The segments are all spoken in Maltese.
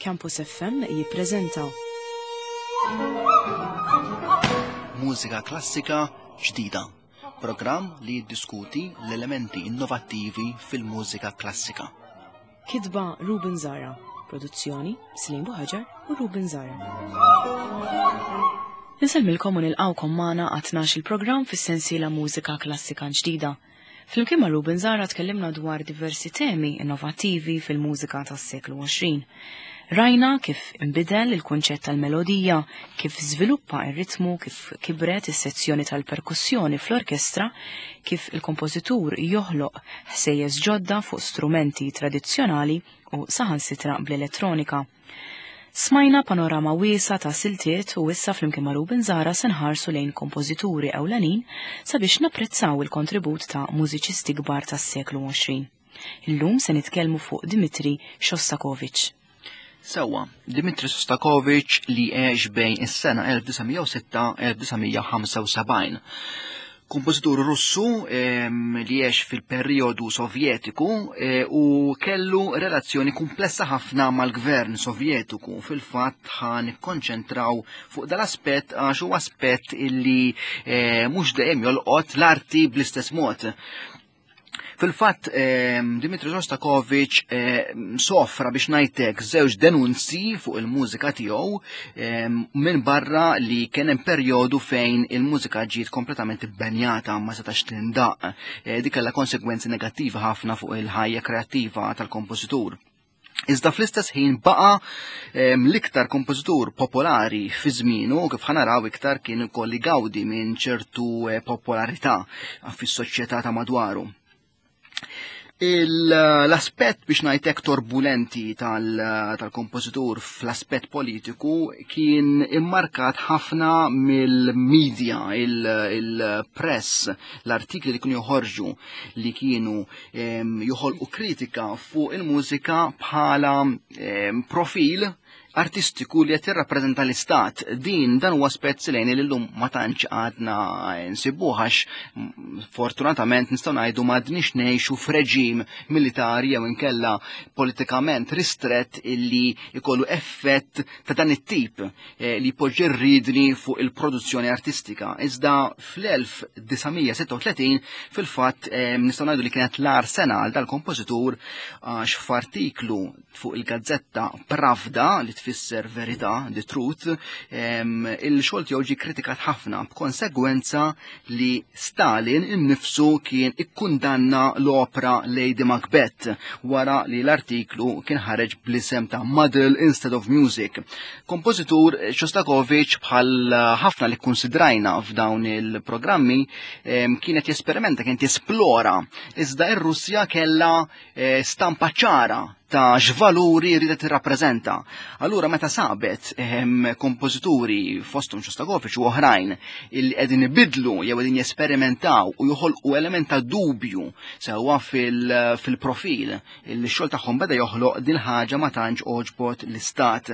Campus FM jippreżentaw Mużika klassika ġdida. Programm li jiddiskuti l-elementi innovattivi fil-mużika klassika. Kitba Ruben Zara, produzzjoni Slim Buħaġar u Ruben Zara. Nisalmilkom u nilqawkom magħna għat-12 il-programm fis-sensiela mużika klassika ġdida. Flimkien ma' Ruben Zara tkellimna dwar diversi temi innovattivi fil-mużika tas-seklu 20. Rajna kif imbidel il-kunċett tal-melodija, kif żviluppa ir-ritmu, kif kibret is-sezzjoni tal-perkussjoni fl-orkestra, kif il-kompożitur joħloq ħsejjes ġodda fuq strumenti tradizzjonali u saħansitra bl-elettronika. Smajna panorama wiesa ta' siltiet u issa flimkien ma' Ruben Zara se nħarsu lejn kompożituri ewlenin sabiex napprezzaw il-kontribut ta' mużiċisti kbar tas-seklu 20. Illum se nitkellmu fuq Dmitri Shostakovich. Sewwa, Dmitri Shostakovich li għex bejn is-sena 1906-1975. Kompożitur Russu li għex fil-perjodu Sovjetiku u kellu relazzjoni komplessa ħafna mal-gvern Sovjetiku. Fil-fatt ħan ikkonċentraw fuq dal-aspett għax huwa aspett illi mhux dejjem jolqot l-arti bl-istess mod. Fil-fatt, Dmitri Shostakovich sofra biex ngħidlek żewġ denunzi fuq il-mużika tiegħu minn barra li kien hemm perjodu fejn il-mużika ġiet kompletament ibbenjata ma setax tindaq. Dik kellha konsegwenzi negattivi ħafna fuq il-ħajja kreattiva tal-kompożitur. Iżda fl-istess ħin baqa l-iktar kompożitur popolari fi żmienu kif ħanaraw iktar kien ikolli gawdi minn ċertu popolarità fis-soċjetà ta' madwaru. L-aspett biex ngħidlek turbulenti tal-kompożitur fl-aspett politiku kien immarkat ħafna mill-medja, il-press, l-artikli li kienu joħorġu li kienu joħolqu kritika fuq il-mużika bħala profil artistiku li qed jirrappreżenta l-istat. Dan huwa aspett silejn li llum ma tantx għadna nsibuh għax fortunatament nistgħu ngħidu m'għadniex ngħixu f'reġim militari jew inkella politikament ristrett illi jkollu effett ta' dan it-tip li jpoġġi rridni fuq il-produzzjoni artistika. Iżda fl-1936 fil-fatt nistgħu ngħidu li kienet l-ar sena għal dal-kompożitur għax f'artiklu fuq il-gazzetta Pravda li tfisser verità, the truth, il-xogħol tiegħu ġie kritikat ħafna b'konsegwenza li Stalin innifsu kien ikkundanna l-opera Lady Macbeth wara li l-artiklu kien ħareġ bl-isem ta' Muddle Instead of Music. Kompożitur Shostakovich bħal ħafna li kkunsidrajna f'dawn il-programmi kienet jesperimenta, kienet jesplora, iżda ir-Russja kellha stampa ċara ta' x'valuri rridet tirrappreżenta. Allura meta sabet kompożituri fosthom Shostakovich u oħrajn illi qegħdin ibidlu jew qegħdin jesperimentaw u joħolqu element ta' dubju sewwa fil-profil, il-xogħol tagħhom beda joħloq din ħaġa ma tantx oġbot l-istat.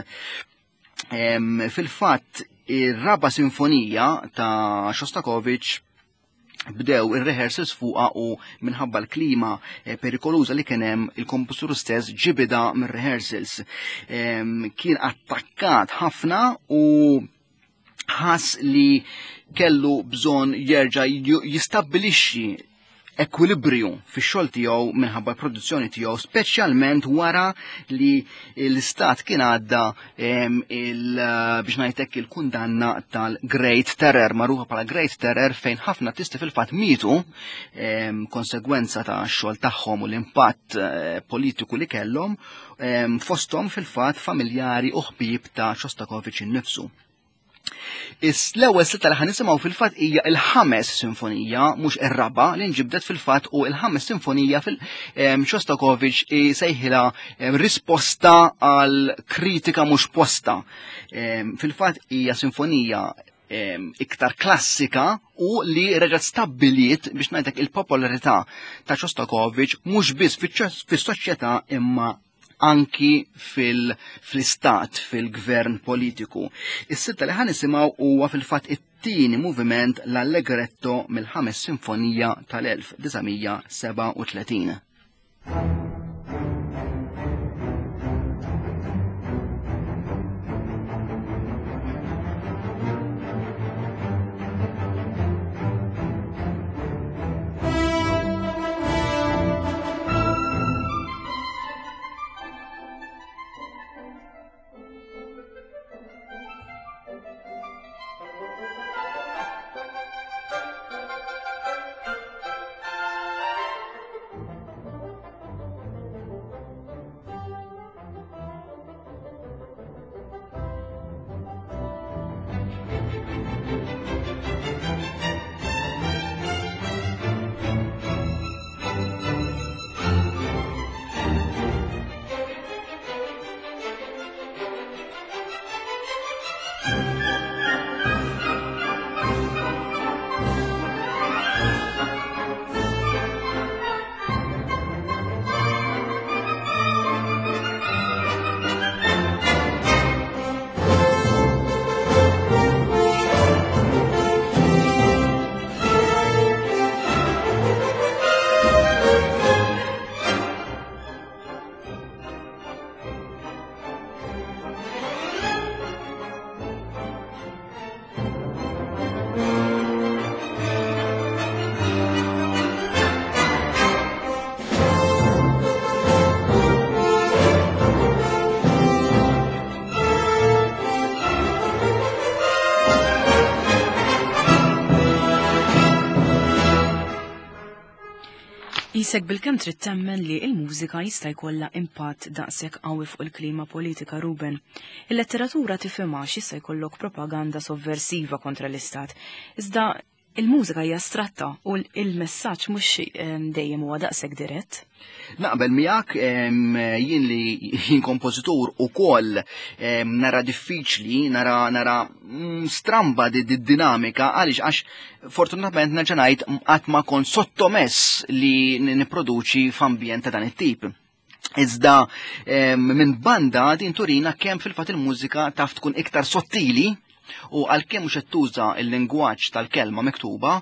Fil-fatt ir-raba sinfonija ta' Shostakovich bdew ir-rehearsals fuqha u minħabba l-klima perikoluża li kien hemm il-kompożitur stess ġibida mir-rehearsals. Kien attakkat ħafna u ħass li kellu bżonn jerġa' jistabbilixxi ekwilibrju fix-xogħol tiegħu minħabba l-produzzjoni tiegħu, speċjalment wara li l-istat kien għadda biex ngħidlek il-kundanna tal-Great Terror, magħrufa bħala Great Terror fejn ħafna artisti fil-fatt mietu konsegwenza ta' xogħol tagħhom u l-impatt politiku li kellhom fosthom fil-fatt familjari u ħbieb ta' Shostakovich innifsu. L-ewwel silta li ħanisimgħu fil-fatt hija l-ħames sinfonija, mhux ir-raba li nġibdet fil-fatt u l-ħames sinfonija Shostakovich sejħilha risposta għal kritika mhux posta. Fil-fatt hija sinfonija iktar klassika u li reġgħet stabbiliet biex ngħidlek il-popolarità ta' Shostakovich mhux biss fis-soċjetà imma anki fil-istat, fil-gvern politiku. Is-sitta li ħanisimgħu huwa fil-fatt it-tieni moviment l-Allegretto mill-ħames sinfonija tal-1937. Isek bil-kem trid temmen li il-mużika jista' jkollha impatt daqshekk qawwi fuq il-klima politika Ruben. Il-letteratura tifhimha x'issa jkollok propaganda sovversiva kontra l-istat. Iżda il-mużika hija astratta u il-messaġġ mhux dejjem huwa daqshekk dirett. Naqbel miegħek jien li jien kompożitur ukoll nara diffiċli, nara stramba dinamika għaliex għax fortunatament nerġa' ngħid qatt ma kont sottomess li nipproduċi f'ambjent ta' dan it-tip. Iżda minn banda din turina kemm fil-fatt il-mużika taf tkun iktar sottili u għalkemm mhux qed tuża l-lingwaġġ tal-kelma miktuba,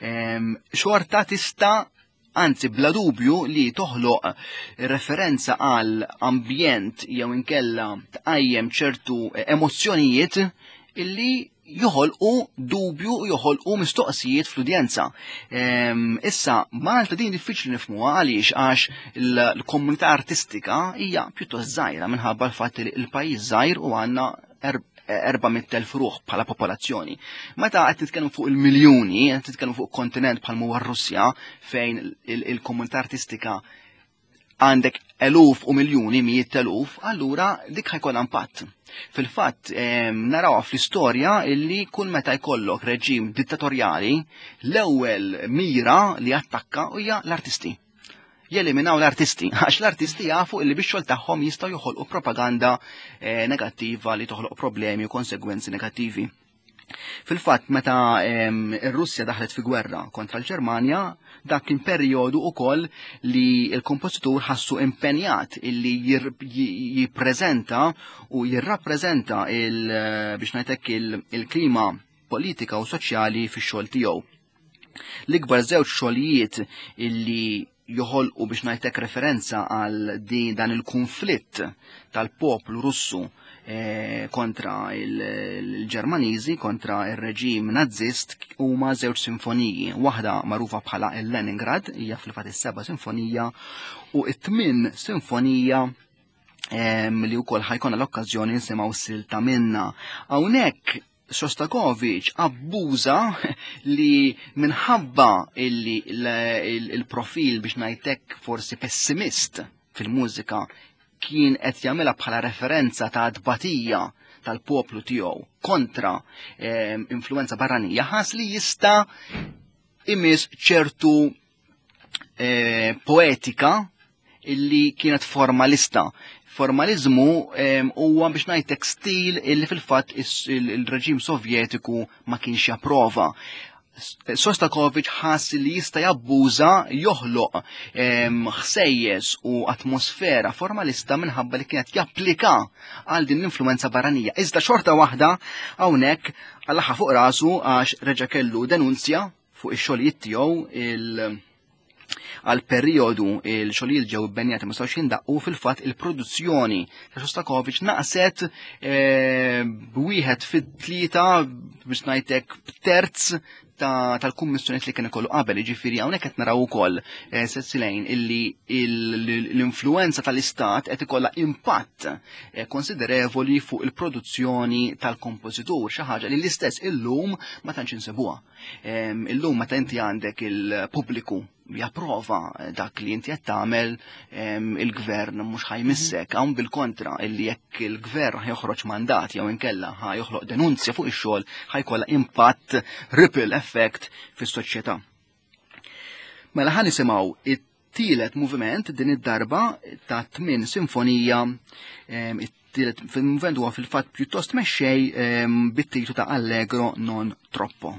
xorta tista' anzi bla dubju li toħloq referenza għal ambjent jew inkella tqajjem ċertu emozzjonijiet illi joħolqu dubju u joħolqu mistoqsijiet fl-udjenza. Issa Malta din diffiċli nifhmuha għaliex għax l-komunità artistika hija pjuttost żgħira minħabba l-fatt li l-pajjiż żgħir u għandna 400,000 ruħ bħala popolazzjoni. Meta qed titkellmu fuq il-miljuni, qed titkellmu fuq kontinent bħal huwa r-Russja fejn il-komunità artistika għandek eluf u miljuni, mijiet eluf, allura dik ħajkollha impatt. Fil-fatt narawha fl-istorja illi kull meta jkollok reġim dittatorjali, l-ewwel mira li attakka hija l-artisti. Jeliminaw l-artisti, għax l-artisti jafu illi bix-xogħol tagħhom jistgħu joħolqu propaganda negattiva li toħloq problemi u konsegwenzi negattivi. Fil-fatt meta ir-Russja daħlet fi gwerra kontra l-Ġermanja, dak kien perjodu ukoll li l-kompożitur ħassu impenjat illi jippreżenta u jirrappreżenta biex ngħidlek il-klima politika u soċjali fix-xogħol tiegħu. L-ikbar żewġ xogħlijiet illi joħolqu biex ngħidlek referenza għal dan il-konflitt tal-poplu Russu kontra il-Ġermaniżi, kontra il-reġim nazzist huma żewġ sinfoniji. Waħda magħrufa bħala il-Leningrad, hija fil-fatt is-7 sinfonija, u t-8 sinfonija li wkoll ħajkonna l-okkażjoni nsimgħu silta minnha. Hawnhekk Shostakovich abbuża li minħabba il-profil biex ngħidlek forsi pessimist fil-mużika kien qed jagħmilha bħala referenza ta' tbatija tal-poplu tiegħu kontra influenza barranija ħass li jista' imiss ċertu poetika illi kienet formalista. Formalizmu huwa biex ngħidlek stil illi fil-fatt il-reġim Sovjetiku ma kienx japprova. Shostakovich ħass li jista' jabbuża joħloq ħsejjes u atmosfera formalista minħabba li kienet japplika għal din l-influenza barranija. Iżda xorta waħda hawnhekk allaħa fuq rasu għax reġa' kellu denunzja fuq ix-xogħlijiet tiegħu għal perjodu il-xogħlijiet ġew ibbenjati ma stawx jindaqqu fil-fatt il-produzzjoni ta' Shostakovich naqset b'wieħed fit-tlieta biex ngħidlek b'terz tal-kummissjonijiet li kien ikollu qabel, jiġifieri hawnhekk qed naraw ukoll sessilejn illi l-influenza tal-istat qed ikollha impatt konsiderevoli fuq il-produzzjoni tal-kompożitur, xi ħaġa li l-istess illum ma tantx insibuha. Illum meta inti għandek il-pubbliku japprova dak li inti qed tagħmel il-gvern mhux ħajmissek, hawn bil-kontra illi jekk il-gvern ħjoħroġ mandat jew inkella ħajoħloq denunzja fuq ix-xogħol ħajkollha impatt ripple effect fis-soċjetà. Mela ħa nisimgħu it-tielet moviment din id-darba ta' 8 sinfonija, fil-movement huwa fil-fatt pjuttost mexxej bit-titlu ta' Allegro non troppo.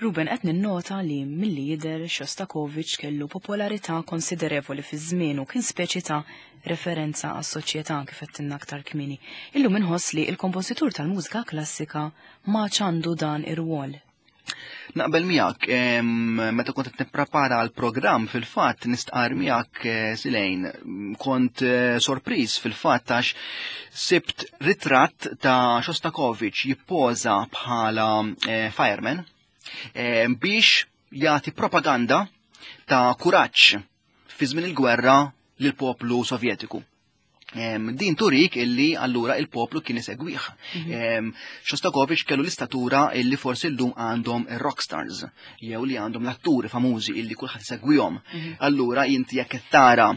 Ruben qed ninnota li milli jidher Shostakovich kellu popolarità konsiderevoli fi żmien u kien speċi ta' referenza għas-soċjetà kif qed aktar kmieni. Illum inħoss li l-kompożitur tal-mużika klassika ma ċandu dan ir-rwol. Naqbel miegħek, meta kont qed nipprepara l-programm fil-fatt nistqar miegħek Silejn, kont sorpriż fil-fatt għax sibt ritratt ta' Shostakovich jippoża bħala fireman biex jagħti propaganda ta' kuraġġ fi żmien il-gwerra lill-poplu Sovjetiku. Din turik illi allura il-poplu kien isegwih. Shostakovich kellu l-istatura illi forsi llum għandhom rockstars, jew li għandhom l-atturi famużi illi kulħadd isegwihom. Allura inti jekk qed tara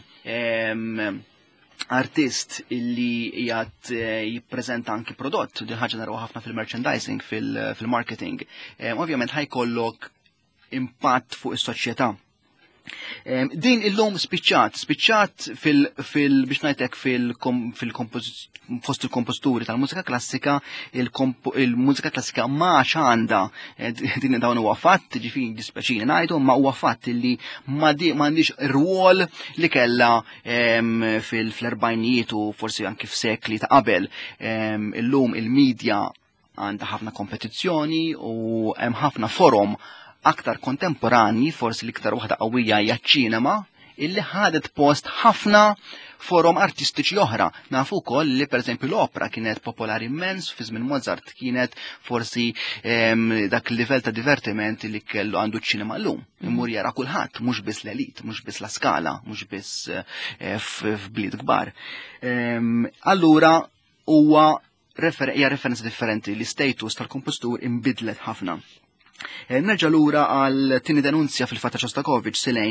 artist illi jgħat jippreżenta anki prodott, din ħaġa naraw ħafna fil-merchandising, fil-marketing, ovvjament ħajkollok impatt fuq is-soċjetà. Din illum spiċċat biex ngħidlek fost il-komposturi tal-mużika klassika, il-mużika klassika ma għandha din dawn huwa fatt, ġifieri dispeċini ngħidu, ma huwa fatt li m'għandix rwol li kellha fil-erbajnijiet u forsi anke f'sekli ta' qabel. Illum il-medja għandha ħafna kompetizzjoni u hemm ħafna forum aktar kontemporani, forsi l-iktar waħda qawwija hija ċ-ċinema, illi ħadet post ħafna forum artistiċi oħra. Nafu wkoll li pereżempju l-opera kienet popolari immens, fi żmien Mozart kienet forsi dak il-livell ta' divertiment li kellu għandu ċ-ċinema llum. Imur jara kulħadd, mhux biss l-elit, mhux biss la skala, mhux biss f'bliet kbar. Allura huwa hija referenza differenti, l-istatus tal-kompostur inbidlet ħafna. Nerġa' lura għal tieni denunzja fil-fatt ta' Shostakovich Silejn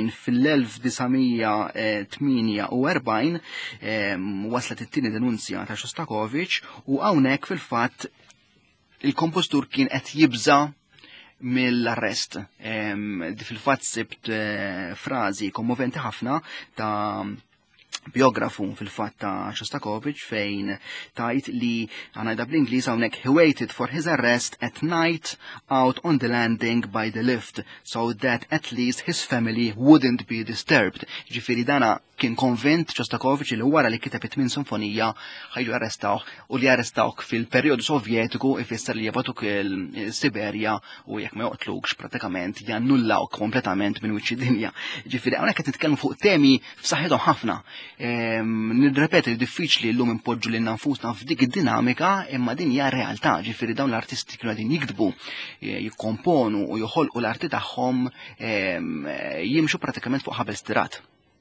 fil-1948 waslet it-tieni denunzja ta' Shostakovich u hawnhekk fil-fatt il-kompostur kien qed jibża mill-arrest. Fil-fatt sibt frażi kommoventi ħafna ta' biografu fil-fatt ta' Shostakovich fejn tajt li għanajda bl-Ingliż hawnhekk he waited for his arrest at night out on the landing by the lift so that at least his family wouldn't be disturbed. Ġifieri dana kien konvint Shostakovich li wara li kiteb it-tmien sinfonija ħajlu arrestawh u li arrestawh fil-perjodu Sovjetiku ifisser li jabatuk il-Siberja u jekk ma joqtlukx pratikament jannullawk kompletament minn wiċċ id-dinja. Ġifieri hawnhekk qed nitkellmu fuq temi f'saħħithom ħafna. Nirrepeti li diffiċli llum impoġġu lil nfusna f'dik id-dinamika imma din hija realtà, ġifieri dawn l-artisti kienu qegħdin jiktbu, jikkomponu u joħolqu l-arti tagħhom jimxu pratikament fuq ħabel stirat.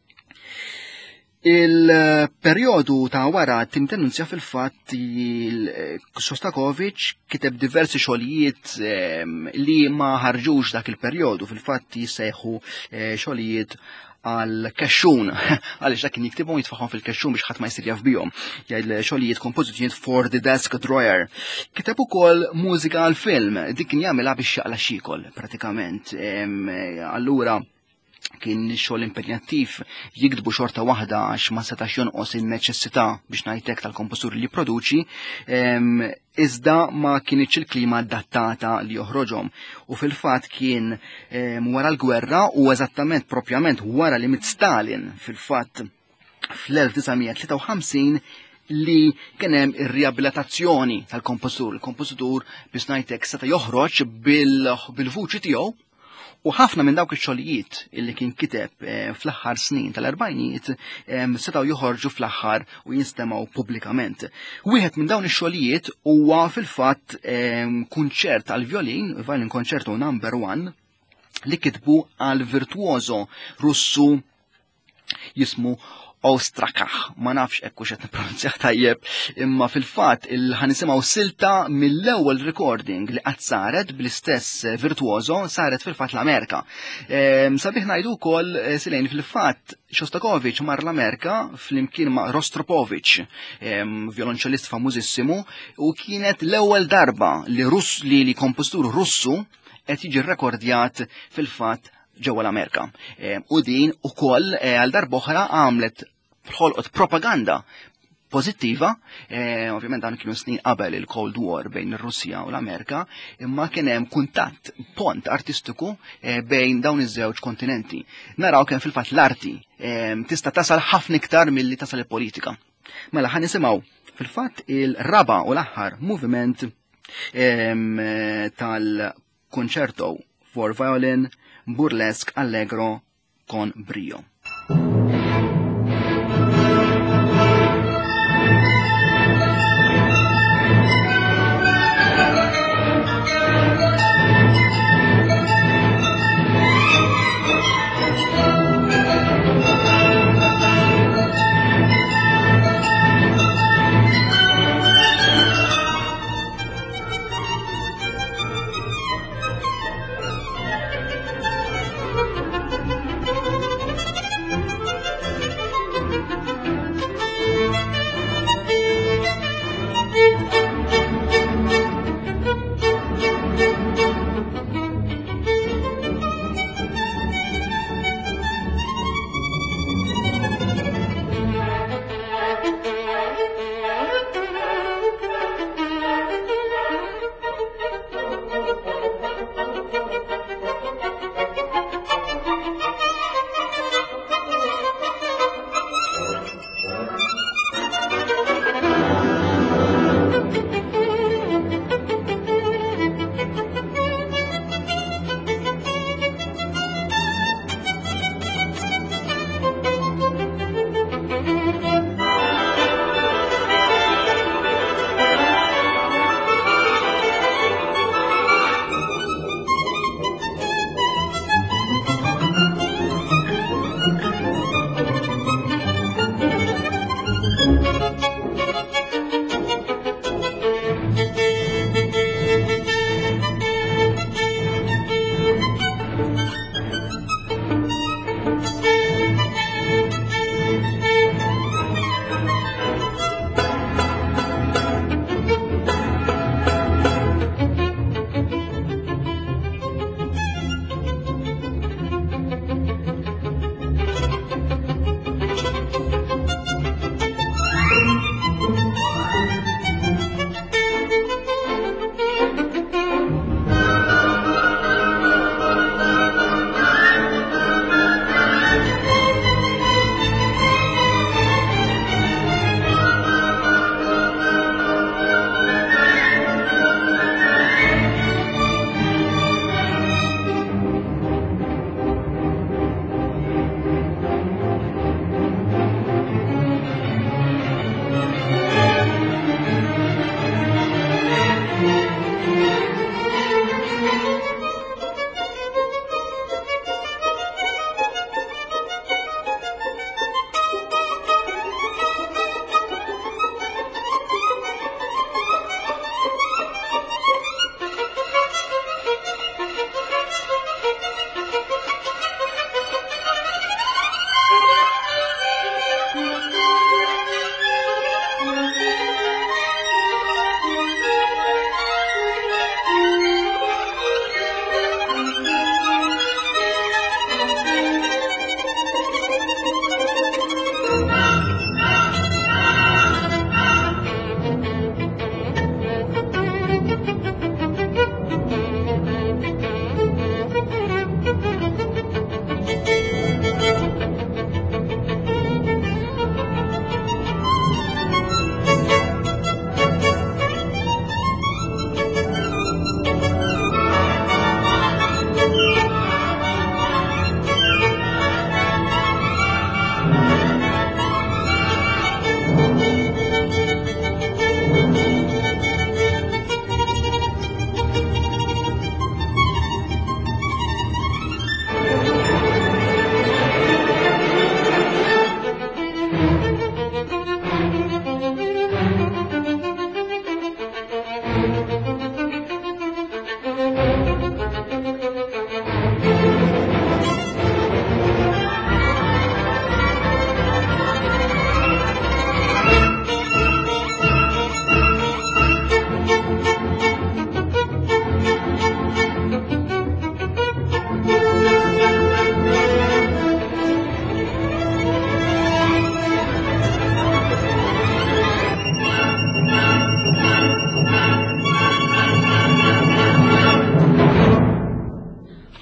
Il-perjodu ta' wara tim denunzja fil-fatt Shostakovich kiteb diversi xogħlijiet li ma ħarġux dak il-perjodu, fil-fatt jissejħu xogħlijiet għal kexxun, għaliex dak kien jiktibhom jitfaħħom fil-kexxun biex ħadd ma jsir jaf bihom. Jgħid xogħlijiet kompożizzjonijiet for the desk drawer. Kiteb ukoll mużika għal film, dik kien jagħmilha biex jaqla xikol pratikament. Allura kien xogħol impenjattiv jikdbu xorta waħda għax ma setax jonqos il-neċessità biex ngħidlek tal-kompostur li jipproduċi, iżda ma kienx il-klima adattata li joħroġhom. U fil-fatt kien wara l-gwerra u eżattament propjament wara li mit Stalin fil-fatt fl-1953 li kien hemm ir-riabilitazzjoni tal-kompositur. Il-kompositur biex ngħidlek seta' joħroġ bil-vuċi tiegħu. U ħafna minn dawk ix-xogħlijiet illi kien kiteb fl-aħħar snin tal-erbajnijiet setgħu joħorġu fl-aħħar u jinstemaw pubblikament. Wieħed minn dawn ix-xogħlijiet huwa fil-fatt kunċert għal violin, violin concerto number 1, li kitbu għal virtuoso Russu jismu Ostrakach, ma nafx hekk hux qed nippronunzjah tajjeb, imma fil-fatt ħanisimgħu silta mill-ewwel recording li qatt saret bl-istess virtuoso saret fil-fatt l-Amerika. Sabiħ ngħidu wkoll Silejn fil-fatt Shostakovich mar l-Amerika flimkien ma' Rostropovich, violonċellist famużissimu, u kienet l-ewwel darba li kompostur Russu qed jiġi rrekordjat fil-fatt ġewwa l-Amerika. U din ukoll għal darba oħra għamlet ħolqot propaganda pozittiva, ovvjament dan kienu snin qabel il-Cold War bejn ir-Russja u l-Amerika, imma kien hemm kuntatt, pont artistiku bejn dawn iż-żewġ kontinenti. Naraw kemm fil-fatt l-arti tista' tasal ħafna iktar milli tasal il-politika. Mela ħan nisimgħu fil-fatt il-raba u l-aħħar moviment tal-Concerto for Violin Burlesque Allegro con Brio.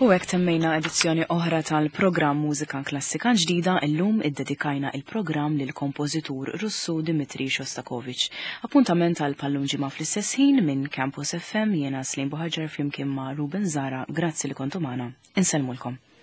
U hekk temmejna edizzjoni oħra tal-programm Mużika Klassika ġdida, illum iddedikajna il-programm lil kompożitur Russu Dmitri Shostakovich. Appuntament tal-pallum ġimgħa fl-istess ħin minn Campus FM jiena Slim Boħaġer flimkien ma' Ruben Zara, grazzi li kontu magħna. Insellmulkom.